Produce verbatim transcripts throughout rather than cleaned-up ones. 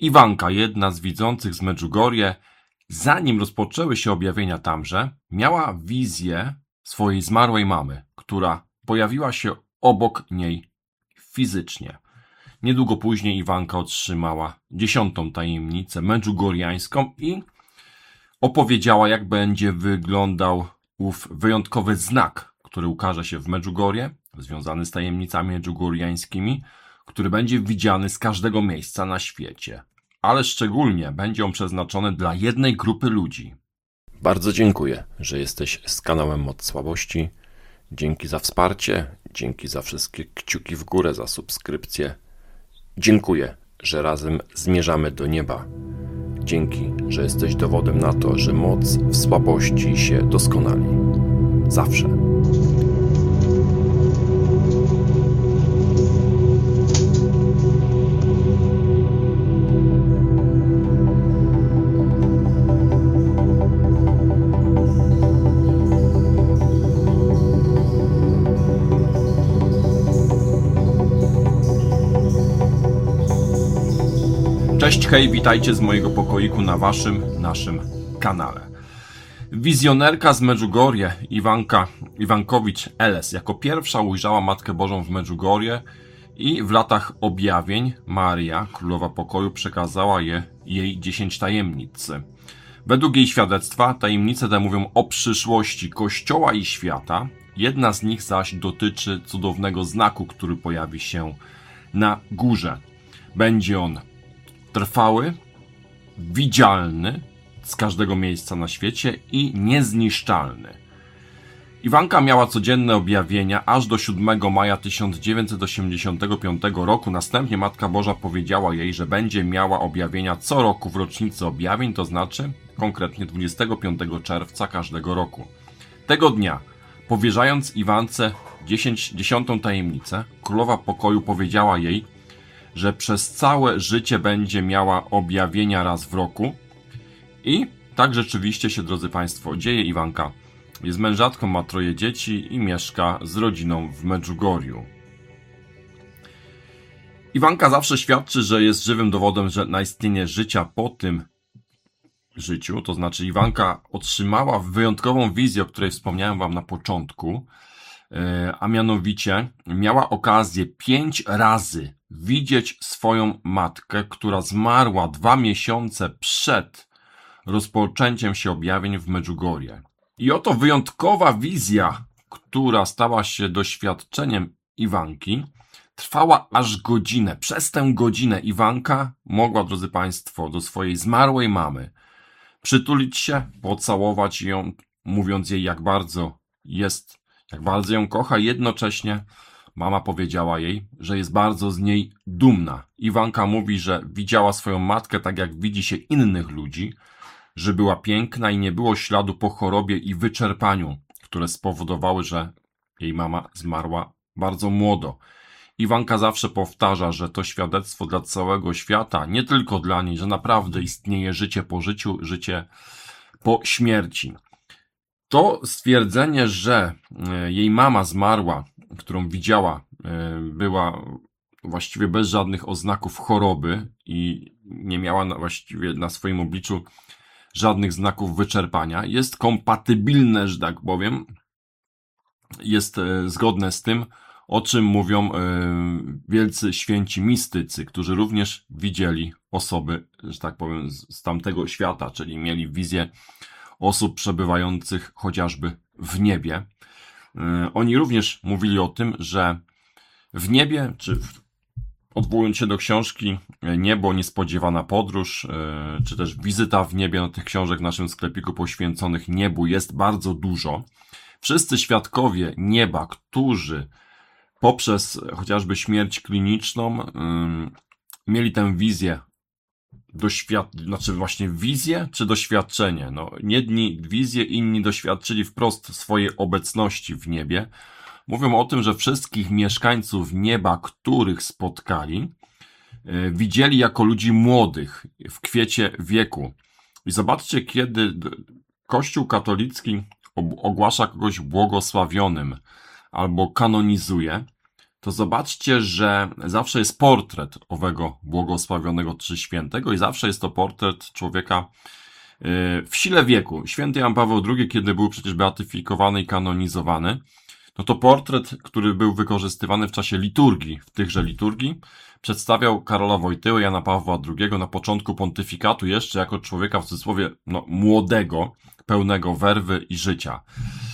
Iwanka, jedna z widzących z Medjugorje, zanim rozpoczęły się objawienia tamże, miała wizję swojej zmarłej mamy, która pojawiła się obok niej fizycznie. Niedługo później Iwanka otrzymała dziesiątą tajemnicę medjugorjańską i opowiedziała, jak będzie wyglądał ów wyjątkowy znak, który ukaże się w Medjugorje, związany z tajemnicami medjugorjańskimi, który będzie widziany z każdego miejsca na świecie. Ale szczególnie będzie on przeznaczony dla jednej grupy ludzi. Bardzo dziękuję, że jesteś z kanałem Moc Słabości. Dzięki za wsparcie, dzięki za wszystkie kciuki w górę, za subskrypcję. Dziękuję, że razem zmierzamy do nieba. Dzięki, że jesteś dowodem na to, że moc w słabości się doskonali. Zawsze. Cześć, hej, witajcie z mojego pokoiku na waszym, naszym kanale. Wizjonerka z Medjugorje, Iwanka Iwankowicz-Eles, jako pierwsza ujrzała Matkę Bożą w Medjugorje i w latach objawień Maria, Królowa Pokoju, przekazała je, jej dziesięć tajemnic. Według jej świadectwa tajemnice te mówią o przyszłości Kościoła i świata, jedna z nich zaś dotyczy cudownego znaku, który pojawi się na górze. Będzie on trwały, widzialny z każdego miejsca na świecie i niezniszczalny. Iwanka miała codzienne objawienia aż do siódmego maja tysiąc dziewięćset osiemdziesiątego piątego roku. Następnie Matka Boża powiedziała jej, że będzie miała objawienia co roku w rocznicy objawień, to znaczy konkretnie dwudziestego piątego czerwca każdego roku. Tego dnia, powierzając Iwance dziesięć, dziesiątą tajemnicę, Królowa Pokoju powiedziała jej, że przez całe życie będzie miała objawienia raz w roku. I tak rzeczywiście się, drodzy Państwo, dzieje. Iwanka jest mężatką, ma troje dzieci i mieszka z rodziną w Medjugorju. Iwanka zawsze świadczy, że jest żywym dowodem że na istnienie życia po tym życiu. To znaczy Iwanka otrzymała wyjątkową wizję, o której wspomniałem Wam na początku, a mianowicie miała okazję pięć razy widzieć swoją matkę, która zmarła dwa miesiące przed rozpoczęciem się objawień w Medjugorje. I oto wyjątkowa wizja, która stała się doświadczeniem Iwanki, trwała aż godzinę. Przez tę godzinę Iwanka mogła, drodzy Państwo, do swojej zmarłej mamy przytulić się, pocałować ją, mówiąc jej, jak bardzo jest, jak bardzo ją kocha. Jednocześnie mama powiedziała jej, że jest bardzo z niej dumna. Iwanka mówi, że widziała swoją matkę tak, jak widzi się innych ludzi, że była piękna i nie było śladu po chorobie i wyczerpaniu, które spowodowały, że jej mama zmarła bardzo młodo. Iwanka zawsze powtarza, że to świadectwo dla całego świata, nie tylko dla niej, że naprawdę istnieje życie po życiu, życie po śmierci. To stwierdzenie, że jej mama zmarła, którą widziała, była właściwie bez żadnych oznaków choroby i nie miała na, właściwie na swoim obliczu żadnych znaków wyczerpania, jest kompatybilne, że tak powiem, jest zgodne z tym, o czym mówią wielcy święci mistycy, którzy również widzieli osoby, że tak powiem, z tamtego świata, czyli mieli wizję osób przebywających chociażby w niebie. Oni również mówili o tym, że w niebie, czy odwołując się do książki Niebo, niespodziewana podróż, czy też wizyta w niebie, no tych książek w naszym sklepiku poświęconych niebu jest bardzo dużo. Wszyscy świadkowie nieba, którzy poprzez chociażby śmierć kliniczną mieli tę wizję, doświad... znaczy właśnie wizję czy doświadczenie. No, jedni wizję, inni doświadczyli wprost swojej obecności w niebie. Mówią o tym, że wszystkich mieszkańców nieba, których spotkali, widzieli jako ludzi młodych, w kwiecie wieku. I zobaczcie, kiedy Kościół katolicki ogłasza kogoś błogosławionym albo kanonizuje, to zobaczcie, że zawsze jest portret owego błogosławionego Trzy Świętego i zawsze jest to portret człowieka w sile wieku. Święty Jan Paweł drugi, kiedy był przecież beatyfikowany i kanonizowany, no to portret, który był wykorzystywany w czasie liturgii, w tychże liturgii, przedstawiał Karola Wojtyłę, Jana Pawła drugiego na początku pontyfikatu jeszcze jako człowieka w cudzysłowie no, młodego, pełnego werwy i życia.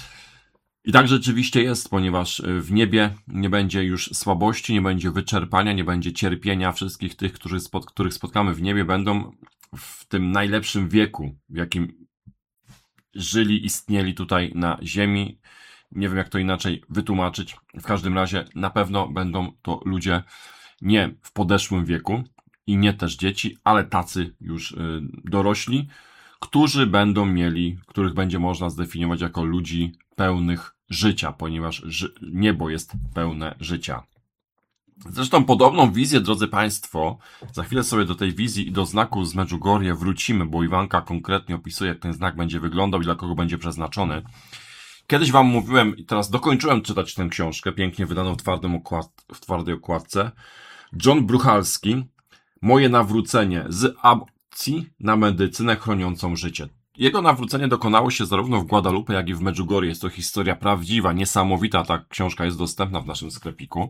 I tak rzeczywiście jest, ponieważ w niebie nie będzie już słabości, nie będzie wyczerpania, nie będzie cierpienia. Wszystkich tych, którzy spod, których spotkamy w niebie, będą w tym najlepszym wieku, w jakim żyli, istnieli tutaj na ziemi. Nie wiem, jak to inaczej wytłumaczyć. W każdym razie na pewno będą to ludzie nie w podeszłym wieku i nie też dzieci, ale tacy już y, dorośli, którzy będą mieli, których będzie można zdefiniować jako ludzi pełnych życia, ponieważ ży- niebo jest pełne życia. Zresztą podobną wizję, drodzy Państwo, za chwilę sobie do tej wizji i do znaku z Medjugorje wrócimy, bo Iwanka konkretnie opisuje, jak ten znak będzie wyglądał i dla kogo będzie przeznaczony. Kiedyś Wam mówiłem i teraz dokończyłem czytać tę książkę, pięknie wydaną w, twardym okład, w twardej okładce. John Bruchalski, Moje nawrócenie z aborcji na medycynę chroniącą życie. Jego nawrócenie dokonało się zarówno w Guadalupe, jak i w Medjugorje. Jest to historia prawdziwa, niesamowita. Ta książka jest dostępna w naszym sklepiku.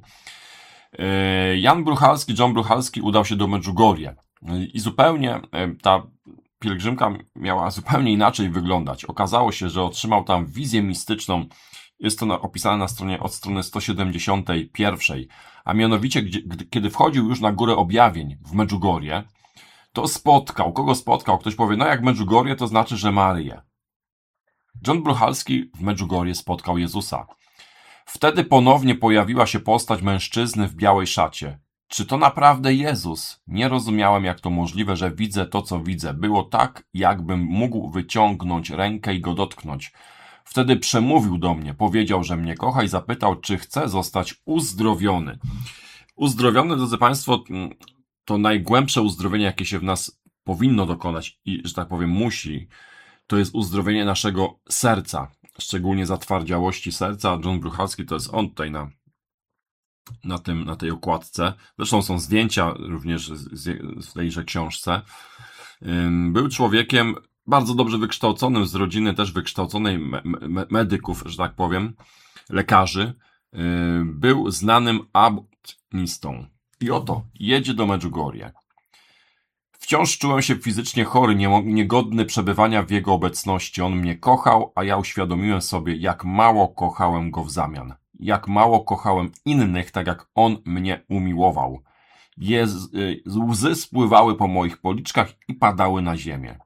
Jan Bruchalski, John Bruchalski udał się do Medjugorje i zupełnie ta pielgrzymka miała zupełnie inaczej wyglądać. Okazało się, że otrzymał tam wizję mistyczną. Jest to opisane na stronie od strony sto siedemdziesiąt jeden, a mianowicie, gdzie, kiedy wchodził już na Górę Objawień w Medjugorje, to spotkał. Kogo spotkał? Ktoś powie, no jak Medjugorje, to znaczy, że Maryję. John Bruchalski w Medjugorje spotkał Jezusa. Wtedy ponownie pojawiła się postać mężczyzny w białej szacie. Czy to naprawdę Jezus? Nie rozumiałem, jak to możliwe, że widzę to, co widzę. Było tak, jakbym mógł wyciągnąć rękę i go dotknąć. Wtedy przemówił do mnie, powiedział, że mnie kocha i zapytał, czy chcę zostać uzdrowiony. Uzdrowiony, drodzy Państwo, to najgłębsze uzdrowienie, jakie się w nas powinno dokonać i, że tak powiem, musi, to jest uzdrowienie naszego serca, szczególnie zatwardziałości serca. John Bruchalski to jest on tutaj na, na, tym, na tej okładce. Zresztą są zdjęcia również z tejże książce. Był człowiekiem bardzo dobrze wykształconym, z rodziny też wykształconej me, me, medyków, że tak powiem, lekarzy. Był znanym abortystą. I oto, jedzie do Medjugorje. Wciąż czułem się fizycznie chory, niegodny przebywania w jego obecności. On mnie kochał, a ja uświadomiłem sobie, jak mało kochałem go w zamian. Jak mało kochałem innych, tak jak on mnie umiłował. Jez, łzy spływały po moich policzkach i padały na ziemię.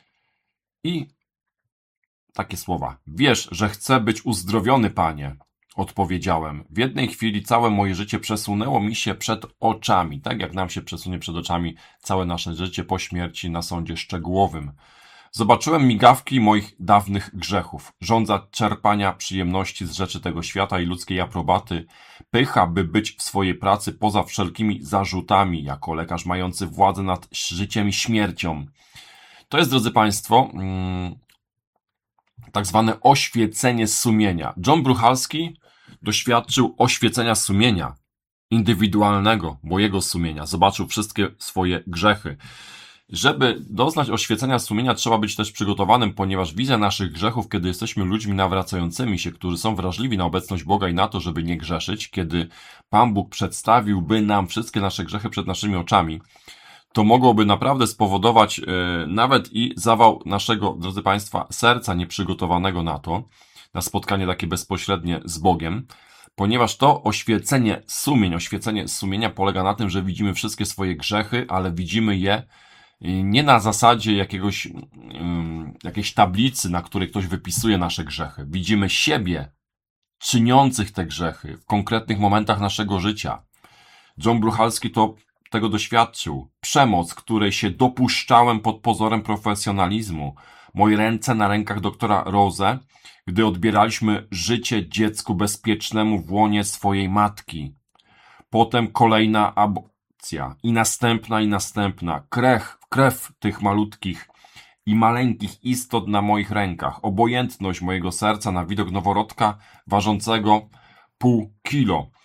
I takie słowa. Wiesz, że chcę być uzdrowiony, Panie. Odpowiedziałem. W jednej chwili całe moje życie przesunęło mi się przed oczami, tak jak nam się przesunie przed oczami całe nasze życie po śmierci na sądzie szczegółowym. Zobaczyłem migawki moich dawnych grzechów, żądza czerpania przyjemności z rzeczy tego świata i ludzkiej aprobaty, pycha, by być w swojej pracy poza wszelkimi zarzutami, jako lekarz mający władzę nad życiem i śmiercią. To jest, drodzy Państwo, mm, tak zwane oświecenie sumienia. John Bruchalski doświadczył oświecenia sumienia indywidualnego, mojego sumienia. Zobaczył wszystkie swoje grzechy. Żeby doznać oświecenia sumienia, trzeba być też przygotowanym, ponieważ wizja naszych grzechów, kiedy jesteśmy ludźmi nawracającymi się, którzy są wrażliwi na obecność Boga i na to, żeby nie grzeszyć, kiedy Pan Bóg przedstawiłby nam wszystkie nasze grzechy przed naszymi oczami, to mogłoby naprawdę spowodować yy, nawet i zawał naszego, drodzy Państwa, serca nieprzygotowanego na to, na spotkanie takie bezpośrednie z Bogiem, ponieważ to oświecenie sumień, oświecenie sumienia polega na tym, że widzimy wszystkie swoje grzechy, ale widzimy je nie na zasadzie jakiegoś, yy, jakiejś tablicy, na której ktoś wypisuje nasze grzechy. Widzimy siebie czyniących te grzechy w konkretnych momentach naszego życia. John Bruchalski to tego doświadczył. Przemoc, której się dopuszczałem pod pozorem profesjonalizmu. Moje ręce na rękach doktora Rose, gdy odbieraliśmy życie dziecku bezpiecznemu w łonie swojej matki. Potem kolejna aborcja i następna i następna. Krew, krew tych malutkich i maleńkich istot na moich rękach. Obojętność mojego serca na widok noworodka ważącego pół kilo.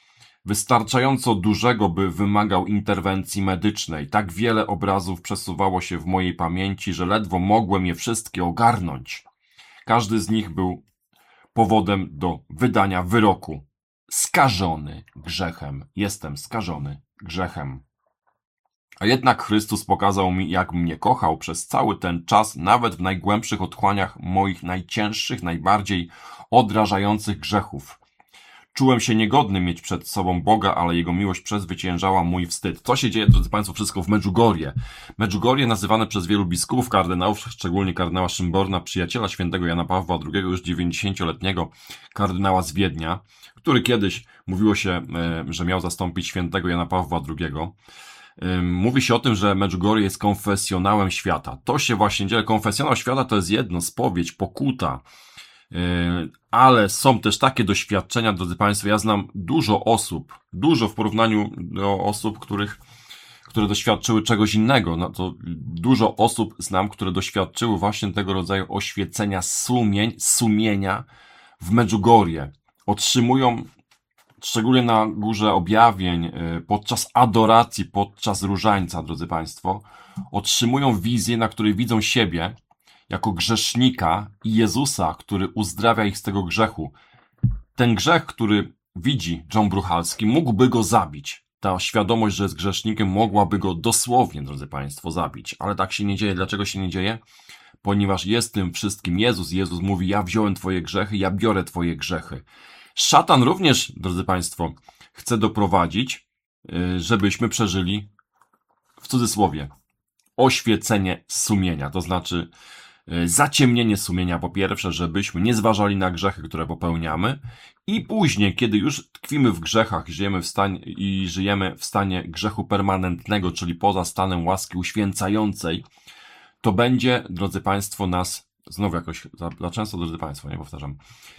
wystarczająco dużego, by wymagał interwencji medycznej. Tak wiele obrazów przesuwało się w mojej pamięci, że ledwo mogłem je wszystkie ogarnąć. Każdy z nich był powodem do wydania wyroku. Skażony grzechem. Jestem skażony grzechem. A jednak Chrystus pokazał mi, jak mnie kochał przez cały ten czas, nawet w najgłębszych otchłaniach moich najcięższych, najbardziej odrażających grzechów. Czułem się niegodny mieć przed sobą Boga, ale Jego miłość przezwyciężała mój wstyd. Co się dzieje, drodzy Państwo, wszystko w Medjugorje. Medjugorje nazywane przez wielu biskupów, kardynałów, szczególnie kardynała Szymborna, przyjaciela świętego Jana Pawła drugiego, już dziewięćdziesięcioletniego kardynała z Wiednia, który kiedyś mówiło się, że miał zastąpić świętego Jana Pawła drugiego. Mówi się o tym, że Medjugorje jest konfesjonałem świata. To się właśnie dzieje. Konfesjonał świata to jest jedno, spowiedź, pokuta. Ale są też takie doświadczenia, drodzy Państwo, ja znam dużo osób, dużo w porównaniu do osób, których, które doświadczyły czegoś innego. No to dużo osób znam, które doświadczyły właśnie tego rodzaju oświecenia sumień, sumienia w Medjugorje. Otrzymują, szczególnie na Górze Objawień, podczas adoracji, podczas różańca, drodzy Państwo, otrzymują wizję, na której widzą siebie jako grzesznika i Jezusa, który uzdrawia ich z tego grzechu. Ten grzech, który widzi John Bruchalski, mógłby go zabić. Ta świadomość, że jest grzesznikiem, mogłaby go dosłownie, drodzy Państwo, zabić. Ale tak się nie dzieje. Dlaczego się nie dzieje? Ponieważ jest tym wszystkim Jezus. Jezus mówi, ja wziąłem Twoje grzechy, ja biorę Twoje grzechy. Szatan również, drodzy Państwo, chce doprowadzić, żebyśmy przeżyli, w cudzysłowie, oświecenie sumienia. To znaczy zaciemnienie sumienia, po pierwsze, żebyśmy nie zważali na grzechy, które popełniamy, i później, kiedy już tkwimy w grzechach i żyjemy w stanie, i żyjemy w stanie grzechu permanentnego, czyli poza stanem łaski uświęcającej, to będzie, drodzy Państwo, nas, znowu jakoś za, za często, drodzy Państwo, nie powtarzam,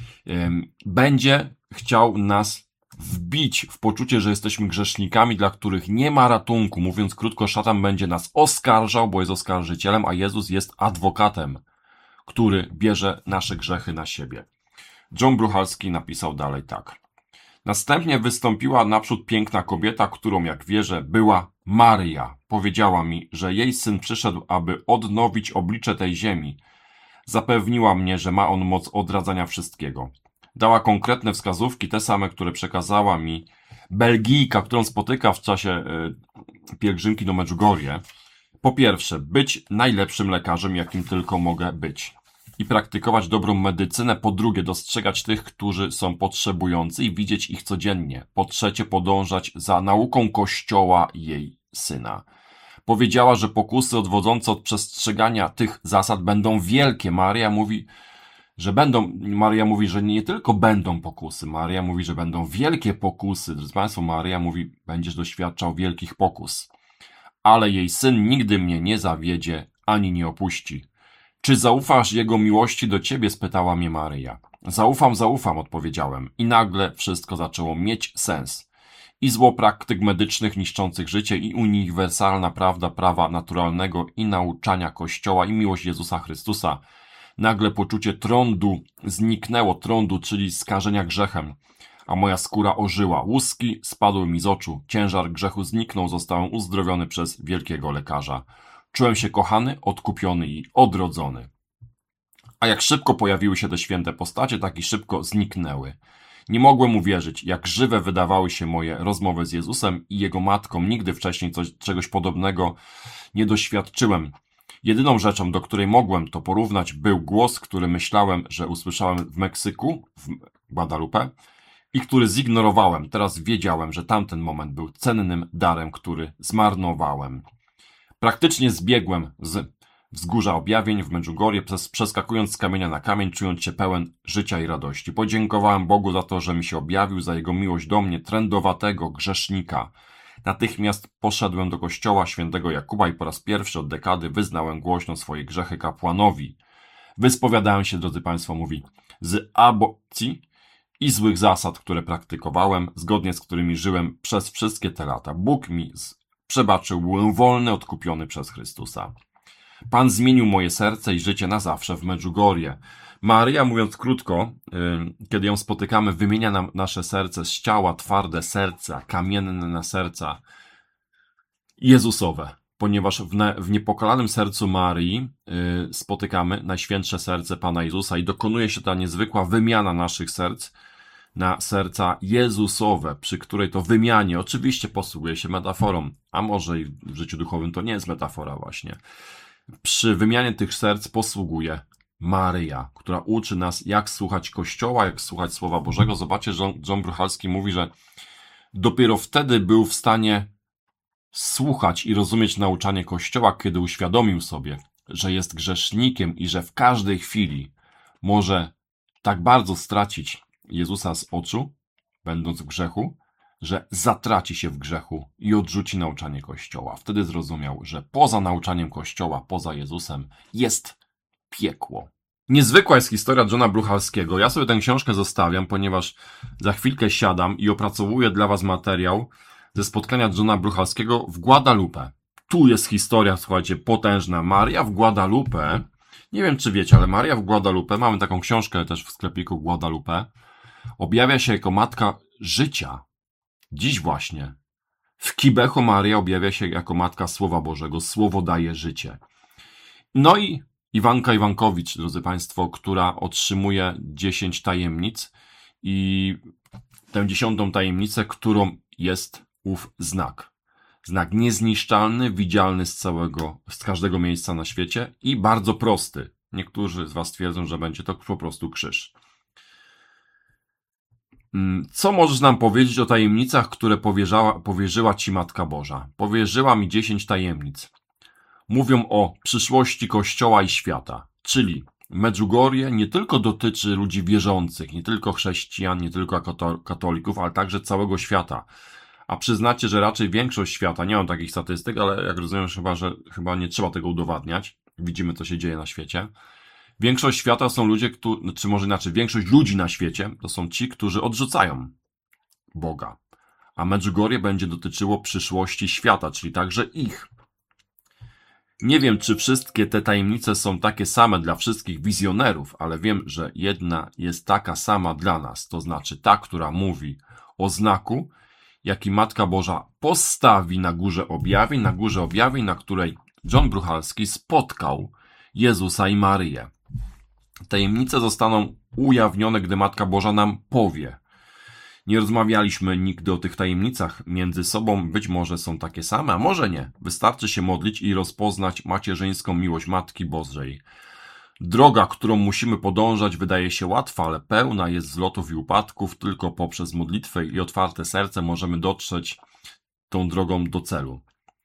ym, będzie chciał nas wbić w poczucie, że jesteśmy grzesznikami, dla których nie ma ratunku. Mówiąc krótko, szatan będzie nas oskarżał, bo jest oskarżycielem, a Jezus jest adwokatem, który bierze nasze grzechy na siebie. John Bruchalski napisał dalej tak. Następnie wystąpiła naprzód piękna kobieta, którą, jak wierzę, była Maryja. Powiedziała mi, że jej syn przyszedł, aby odnowić oblicze tej ziemi. Zapewniła mnie, że ma on moc odradzania wszystkiego. Dała konkretne wskazówki, te same, które przekazała mi Belgijka, którą spotyka w czasie y, pielgrzymki do Medjugorje. Po pierwsze, być najlepszym lekarzem, jakim tylko mogę być i praktykować dobrą medycynę. Po drugie, dostrzegać tych, którzy są potrzebujący i widzieć ich codziennie. Po trzecie, podążać za nauką Kościoła i jej syna. Powiedziała, że pokusy odwodzące od przestrzegania tych zasad będą wielkie. Maria mówi, że będą, Maria mówi, że nie tylko będą pokusy. Maria mówi, że będą wielkie pokusy. Drodzy Państwo, Maria mówi, będziesz doświadczał wielkich pokus. Ale jej syn nigdy mnie nie zawiedzie, ani nie opuści. Czy zaufasz jego miłości do ciebie? Spytała mnie Maryja. Zaufam, zaufam, odpowiedziałem. I nagle wszystko zaczęło mieć sens. I zło praktyk medycznych niszczących życie, i uniwersalna prawda prawa naturalnego, i nauczania Kościoła, i miłość Jezusa Chrystusa. Nagle poczucie trądu zniknęło, trądu, czyli skażenia grzechem, a moja skóra ożyła. Łuski spadły mi z oczu, ciężar grzechu zniknął, zostałem uzdrowiony przez wielkiego lekarza. Czułem się kochany, odkupiony i odrodzony. A jak szybko pojawiły się te święte postacie, tak i szybko zniknęły. Nie mogłem uwierzyć, jak żywe wydawały się moje rozmowy z Jezusem i Jego Matką. Nigdy wcześniej coś, czegoś podobnego nie doświadczyłem. Jedyną rzeczą, do której mogłem to porównać, był głos, który myślałem, że usłyszałem w Meksyku, w Guadalupe, i który zignorowałem. Teraz wiedziałem, że tamten moment był cennym darem, który zmarnowałem. Praktycznie zbiegłem z wzgórza objawień w Medjugorje, przeskakując z kamienia na kamień, czując się pełen życia i radości. Podziękowałem Bogu za to, że mi się objawił, za Jego miłość do mnie, trędowatego grzesznika. Natychmiast poszedłem do kościoła świętego Jakuba i po raz pierwszy od dekady wyznałem głośno swoje grzechy kapłanowi. Wyspowiadałem się, drodzy Państwo, mówi, z aborcji i złych zasad, które praktykowałem, zgodnie z którymi żyłem przez wszystkie te lata. Bóg mi przebaczył, byłem wolny, odkupiony przez Chrystusa. Pan zmienił moje serce i życie na zawsze w Medjugorje. Maryja, mówiąc krótko, kiedy ją spotykamy, wymienia nam nasze serce z ciała, twarde serca, kamienne na serca, Jezusowe, ponieważ w, ne, w niepokalanym sercu Marii y, spotykamy Najświętsze Serce Pana Jezusa i dokonuje się ta niezwykła wymiana naszych serc na serca Jezusowe, przy której to wymianie oczywiście posługuje się metaforą, a może i w życiu duchowym to nie jest metafora właśnie. Przy wymianie tych serc posługuje Maryja, która uczy nas, jak słuchać Kościoła, jak słuchać Słowa Bożego. Zobaczcie, że John Bruchalski mówi, że dopiero wtedy był w stanie słuchać i rozumieć nauczanie Kościoła, kiedy uświadomił sobie, że jest grzesznikiem i że w każdej chwili może tak bardzo stracić Jezusa z oczu, będąc w grzechu, że zatraci się w grzechu i odrzuci nauczanie Kościoła. Wtedy zrozumiał, że poza nauczaniem Kościoła, poza Jezusem jest piekło. Niezwykła jest historia Johna Bruchalskiego. Ja sobie tę książkę zostawiam, ponieważ za chwilkę siadam i opracowuję dla was materiał ze spotkania Johna Bruchalskiego w Guadalupe. Tu jest historia, słuchajcie, potężna. Maria w Guadalupe, nie wiem czy wiecie, ale Maria w Guadalupe, mamy taką książkę też w sklepiku Guadalupe, objawia się jako matka życia. Dziś właśnie. W Kibeho Maria objawia się jako matka Słowa Bożego. Słowo daje życie. No i Iwanka Iwankowicz, drodzy Państwo, która otrzymuje dziesięć tajemnic i tę dziesiątą tajemnicę, którą jest ów znak. Znak niezniszczalny, widzialny z całego, z każdego miejsca na świecie i bardzo prosty. Niektórzy z Was twierdzą, że będzie to po prostu krzyż. Co możesz nam powiedzieć o tajemnicach, które powierzała, powierzyła Ci Matka Boża? Powierzyła mi dziesięć tajemnic. Mówią o przyszłości Kościoła i świata, czyli Medjugorje nie tylko dotyczy ludzi wierzących, nie tylko chrześcijan, nie tylko katolików, ale także całego świata. A przyznacie, że raczej większość świata, nie mam takich statystyk, ale jak rozumiem, chyba, że chyba nie trzeba tego udowadniać. Widzimy, co się dzieje na świecie. Większość świata są ludzie, którzy, czy może inaczej, większość ludzi na świecie to są ci, którzy odrzucają Boga. A Medjugorje będzie dotyczyło przyszłości świata, czyli także ich. Nie wiem, czy wszystkie te tajemnice są takie same dla wszystkich wizjonerów, ale wiem, że jedna jest taka sama dla nas, to znaczy ta, która mówi o znaku, jaki Matka Boża postawi na Górze Objawień, na Górze Objawień, na której John Bruchalski spotkał Jezusa i Maryję. Tajemnice zostaną ujawnione, gdy Matka Boża nam powie. Nie rozmawialiśmy nigdy o tych tajemnicach między sobą, być może są takie same, a może nie. Wystarczy się modlić i rozpoznać macierzyńską miłość Matki Bożej. Droga, którą musimy podążać, wydaje się łatwa, ale pełna jest zlotów i upadków. Tylko poprzez modlitwę i otwarte serce możemy dotrzeć tą drogą do celu.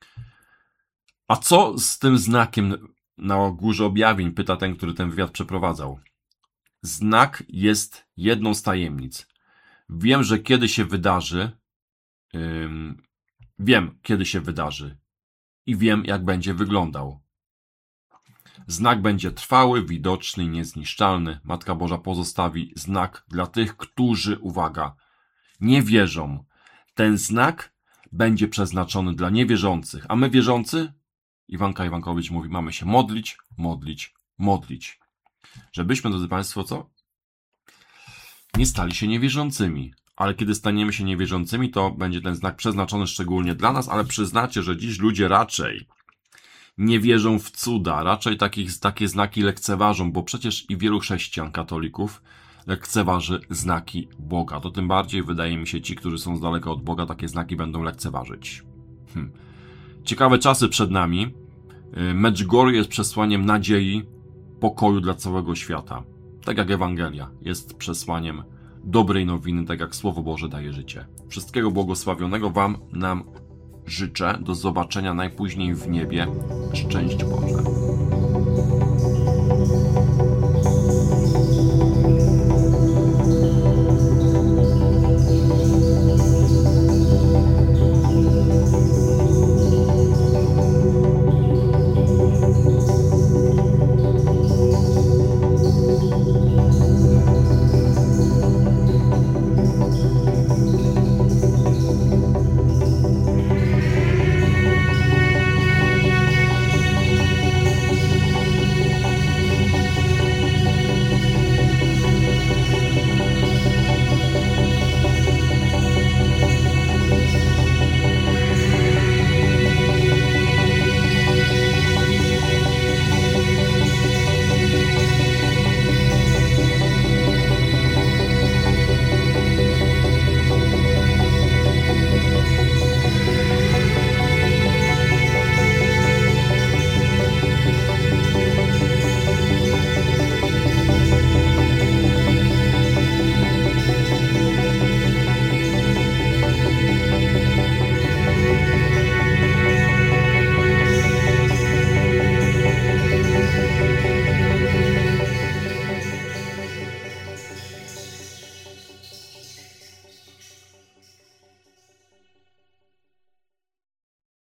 A co z tym znakiem na Górze Objawień? Pyta ten, który ten wywiad przeprowadzał. Znak jest jedną z tajemnic. Wiem, że kiedy się wydarzy, ym, wiem, kiedy się wydarzy i wiem, jak będzie wyglądał. Znak będzie trwały, widoczny i niezniszczalny. Matka Boża pozostawi znak dla tych, którzy, uwaga, nie wierzą. Ten znak będzie przeznaczony dla niewierzących, a my wierzący, Iwanka Iwankowicz mówi, mamy się modlić, modlić, modlić. Żebyśmy, drodzy Państwo, co? Nie stali się niewierzącymi. Ale kiedy staniemy się niewierzącymi, to będzie ten znak przeznaczony szczególnie dla nas, ale przyznacie, że dziś ludzie raczej nie wierzą w cuda, raczej takich, takie znaki lekceważą, bo przecież i wielu chrześcijan, katolików lekceważy znaki Boga. To tym bardziej, wydaje mi się, ci, którzy są z daleka od Boga, takie znaki będą lekceważyć. Hm. Ciekawe czasy przed nami. Medjugorje jest przesłaniem nadziei, pokoju dla całego świata. Tak jak Ewangelia jest przesłaniem dobrej nowiny, tak jak Słowo Boże daje życie. Wszystkiego błogosławionego Wam, nam życzę. Do zobaczenia najpóźniej w niebie. Szczęść Boże.